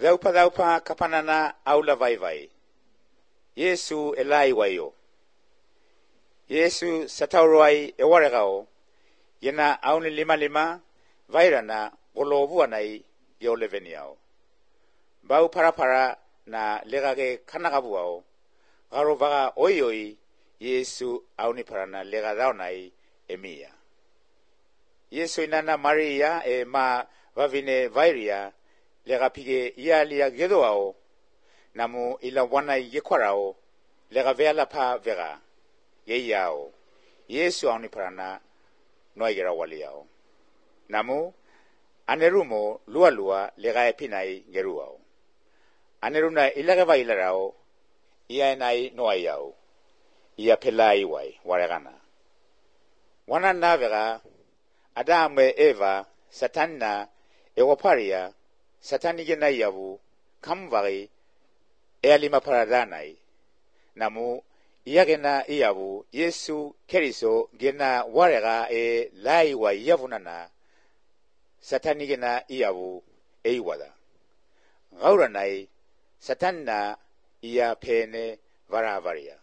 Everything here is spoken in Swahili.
Daupa kapanana aula vai. Yesu elai wayo. Yesu satauruai ewaregao. Yena auni lima vairana golovu anai yoleveniao. Bau para na legage kanagabuao. Garo vaga oi Yesu auni parana legadaonai emia. Yesu inana Maria e ma vavine vairia lega pige ia lia gedoao. Namu ila wana yekwarao lega vela pa vega. Yeyao. Yesu auni parana noigera waliao. Namu anerumo lua lega epinai geruao. Aneruna ilagava ilarao ia enai noaiao. Ia pelai wai waregana. Wana navega Adam e Eva satanna ewaparia satani gena yavu kamvari alima paradanai. Namu ia gena yavu Yesu keriso gena warega e lai wa yavunana satani gena yavu eiwada. Gauranai satanna ia pene varavaria.